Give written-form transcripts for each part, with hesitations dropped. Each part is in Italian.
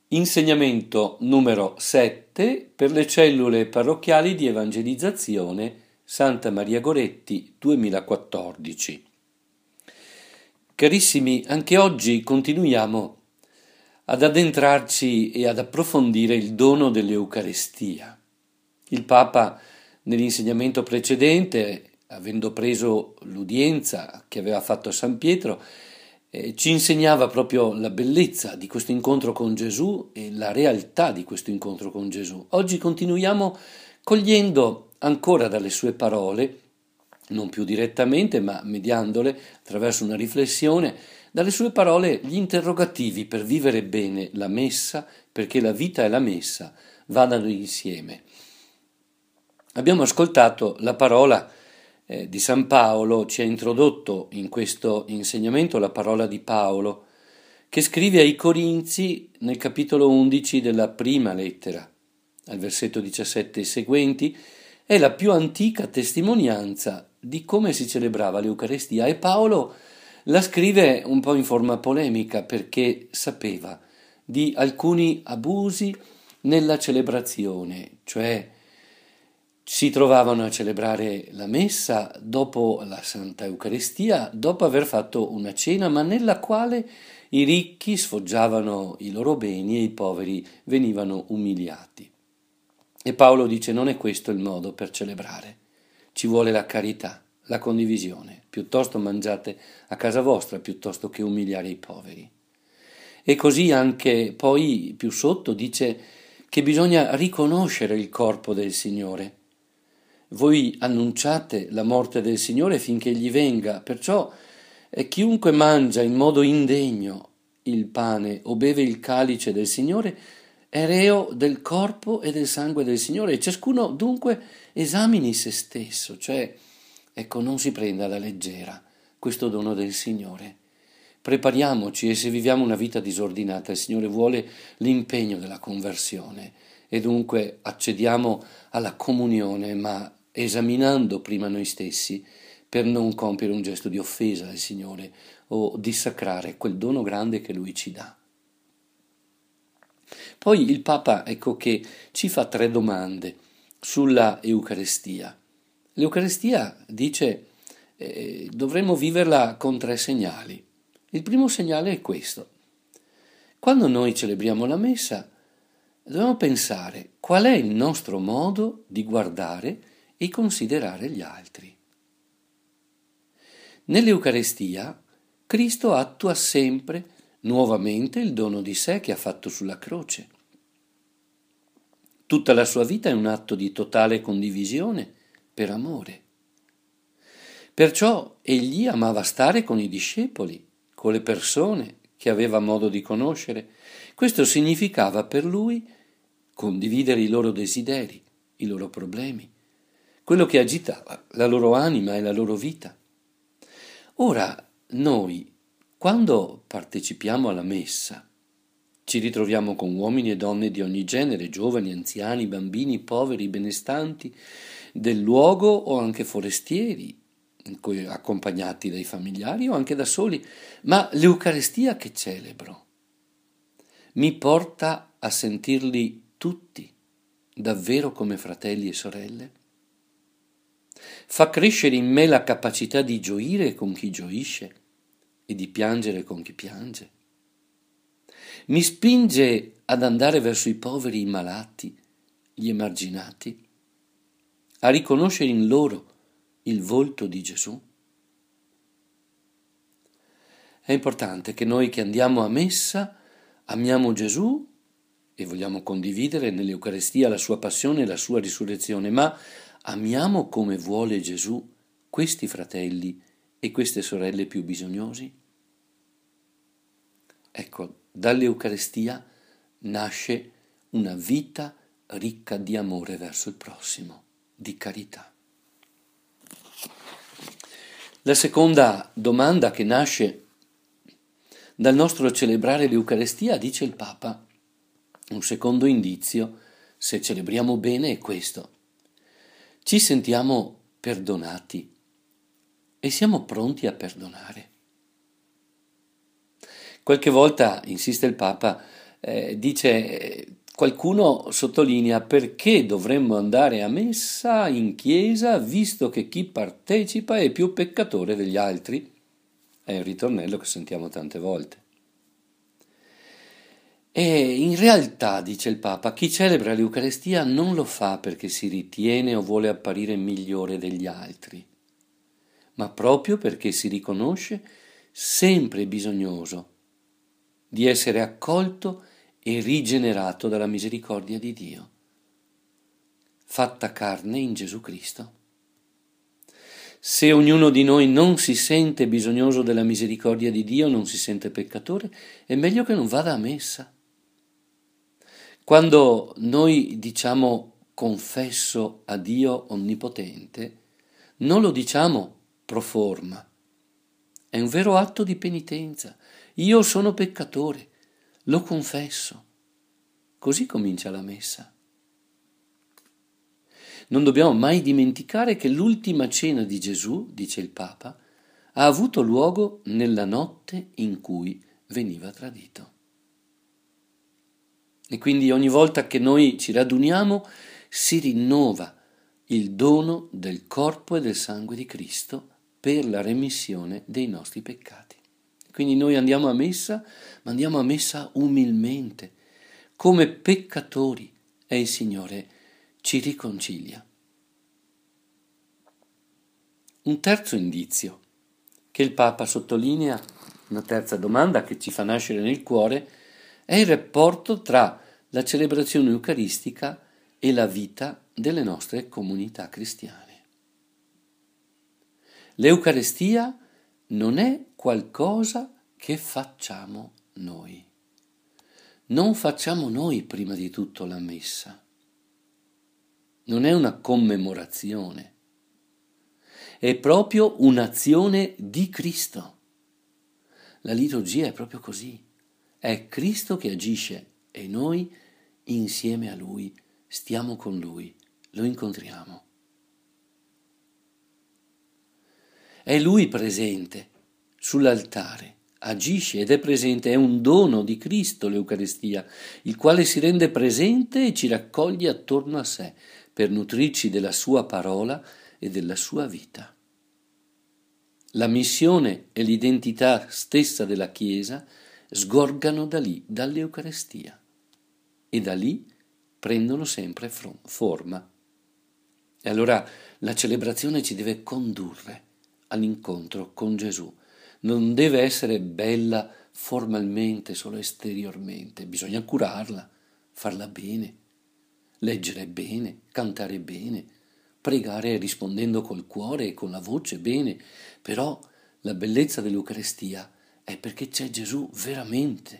Insegnamento numero 7 per le cellule parrocchiali di evangelizzazione Santa Maria Goretti 2014. Carissimi, anche oggi continuiamo ad addentrarci e ad approfondire il dono dell'Eucarestia. Il Papa nell'insegnamento precedente, avendo preso l'udienza che aveva fatto a San Pietro, ci insegnava proprio la bellezza di questo incontro con Gesù e la realtà di questo incontro con Gesù. Oggi continuiamo cogliendo ancora dalle sue parole, non più direttamente, ma mediandole attraverso una riflessione, dalle sue parole gli interrogativi per vivere bene la messa, perché la vita e la messa vadano insieme. Abbiamo ascoltato la parola di San Paolo, ci ha introdotto in questo insegnamento la parola di Paolo, che scrive ai Corinzi nel capitolo 11 della prima lettera, al versetto 17 e seguenti, è la più antica testimonianza di come si celebrava l'Eucarestia, e Paolo la scrive un po' in forma polemica perché sapeva di alcuni abusi nella celebrazione, cioè si trovavano a celebrare la messa dopo la Santa Eucaristia, dopo aver fatto una cena, ma nella quale i ricchi sfoggiavano i loro beni e i poveri venivano umiliati. E Paolo dice: non è questo il modo per celebrare, ci vuole la carità, la condivisione, piuttosto mangiate a casa vostra piuttosto che umiliare i poveri. E così anche poi più sotto dice che bisogna riconoscere il corpo del Signore. Voi annunciate la morte del Signore finché egli venga, perciò chiunque mangia in modo indegno il pane o beve il calice del Signore è reo del corpo e del sangue del Signore, e ciascuno dunque esamini se stesso, cioè non si prenda alla leggera questo dono del Signore. Prepariamoci, e se viviamo una vita disordinata il Signore vuole l'impegno della conversione, e dunque accediamo alla comunione, ma esaminando prima noi stessi per non compiere un gesto di offesa al Signore o dissacrare quel dono grande che Lui ci dà. Poi il Papa, che ci fa 3 domande sulla Eucaristia. L'Eucaristia, dice, dovremmo viverla con 3 segnali. Il primo segnale è questo. Quando noi celebriamo la messa, dobbiamo pensare qual è il nostro modo di guardare e considerare gli altri. Nell'Eucaristia Cristo attua sempre nuovamente il dono di sé che ha fatto sulla croce. Tutta la sua vita è un atto di totale condivisione per amore. Perciò egli amava stare con i discepoli, con le persone che aveva modo di conoscere. Questo significava per lui condividere i loro desideri, i loro problemi, quello che agitava la loro anima e la loro vita. Ora, noi, quando partecipiamo alla messa, ci ritroviamo con uomini e donne di ogni genere, giovani, anziani, bambini, poveri, benestanti del luogo o anche forestieri, accompagnati dai familiari o anche da soli, ma l'Eucaristia che celebro mi porta a sentirli tutti davvero come fratelli e sorelle? Fa crescere in me la capacità di gioire con chi gioisce e di piangere con chi piange. Mi spinge ad andare verso i poveri, i malati, gli emarginati, a riconoscere in loro il volto di Gesù. È importante che noi che andiamo a messa amiamo Gesù e vogliamo condividere nell'Eucaristia la sua passione e la sua risurrezione, ma amiamo come vuole Gesù questi fratelli e queste sorelle più bisognosi? Dall'Eucaristia nasce una vita ricca di amore verso il prossimo, di carità. La seconda domanda che nasce dal nostro celebrare l'Eucaristia, dice il Papa, un secondo indizio, se celebriamo bene, è questo. Ci sentiamo perdonati e siamo pronti a perdonare. Qualche volta, insiste il Papa, qualcuno sottolinea perché dovremmo andare a messa in chiesa visto che chi partecipa è più peccatore degli altri. È un ritornello che sentiamo tante volte. E in realtà, dice il Papa, chi celebra l'Eucarestia non lo fa perché si ritiene o vuole apparire migliore degli altri, ma proprio perché si riconosce sempre bisognoso di essere accolto e rigenerato dalla misericordia di Dio, fatta carne in Gesù Cristo. Se ognuno di noi non si sente bisognoso della misericordia di Dio, non si sente peccatore, è meglio che non vada a messa. Quando noi diciamo confesso a Dio Onnipotente, non lo diciamo pro forma, è un vero atto di penitenza. Io sono peccatore, lo confesso. Così comincia la messa. Non dobbiamo mai dimenticare che l'ultima cena di Gesù, dice il Papa, ha avuto luogo nella notte in cui veniva tradito. E quindi ogni volta che noi ci raduniamo si rinnova il dono del corpo e del sangue di Cristo per la remissione dei nostri peccati. Quindi noi andiamo a messa, ma andiamo a messa umilmente, come peccatori, e il Signore ci riconcilia. Un terzo indizio che il Papa sottolinea, una terza domanda che ci fa nascere nel cuore, è il rapporto tra la celebrazione eucaristica e la vita delle nostre comunità cristiane. L'Eucaristia non è qualcosa che facciamo noi. Non facciamo noi prima di tutto la messa. Non è una commemorazione. È proprio un'azione di Cristo. La liturgia è proprio così. È Cristo che agisce e noi insieme a Lui stiamo con Lui, lo incontriamo. È Lui presente sull'altare, agisce ed è presente, è un dono di Cristo l'Eucaristia, il quale si rende presente e ci raccoglie attorno a sé per nutrirci della sua parola e della sua vita. La missione e l'identità stessa della Chiesa sgorgano da lì, dall'Eucaristia, e da lì prendono sempre forma. E allora la celebrazione ci deve condurre all'incontro con Gesù. Non deve essere bella formalmente, solo esteriormente, bisogna curarla, farla bene, leggere bene, cantare bene, pregare rispondendo col cuore e con la voce bene, però la bellezza dell'Eucaristia è perché c'è Gesù veramente.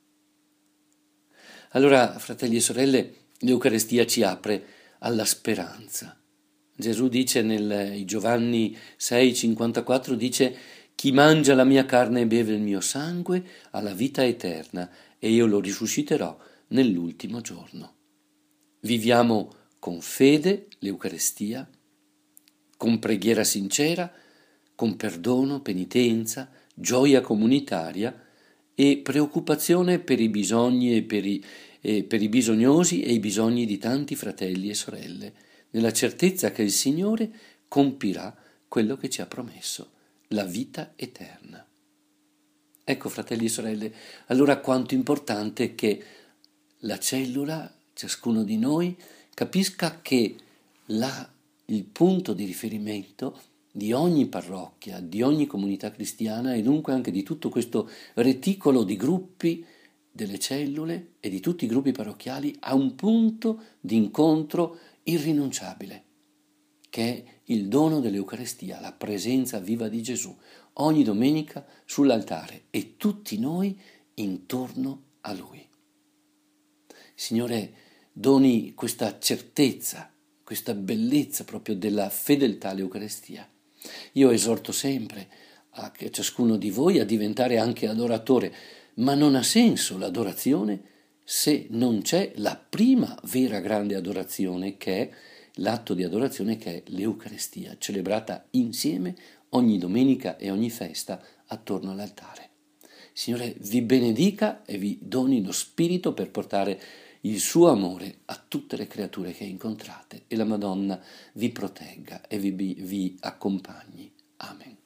Allora, fratelli e sorelle, l'Eucaristia ci apre alla speranza. Gesù dice nel Giovanni 6,54, dice: chi mangia la mia carne e beve il mio sangue ha la vita eterna e io lo risusciterò nell'ultimo giorno. Viviamo con fede l'Eucaristia, con preghiera sincera, con perdono, penitenza, gioia comunitaria e preoccupazione per i bisogni e per i bisognosi e i bisogni di tanti fratelli e sorelle, nella certezza che il Signore compirà quello che ci ha promesso, la vita eterna. Ecco, fratelli e sorelle, allora quanto importante è che la cellula, ciascuno di noi, capisca che il punto di riferimento di ogni parrocchia, di ogni comunità cristiana e dunque anche di tutto questo reticolo di gruppi delle cellule e di tutti i gruppi parrocchiali ha un punto di incontro irrinunciabile, che è il dono dell'Eucaristia, la presenza viva di Gesù, ogni domenica sull'altare e tutti noi intorno a Lui. Signore, doni questa certezza, questa bellezza proprio della fedeltà all'Eucaristia. Io esorto sempre a ciascuno di voi a diventare anche adoratore, ma non ha senso l'adorazione se non c'è la prima vera grande adorazione, che è l'atto di adorazione, che è l'Eucaristia, celebrata insieme ogni domenica e ogni festa attorno all'altare. Signore vi benedica e vi doni lo spirito per portare il suo amore a tutte le creature che incontrate, e la Madonna vi protegga e vi accompagni. Amen.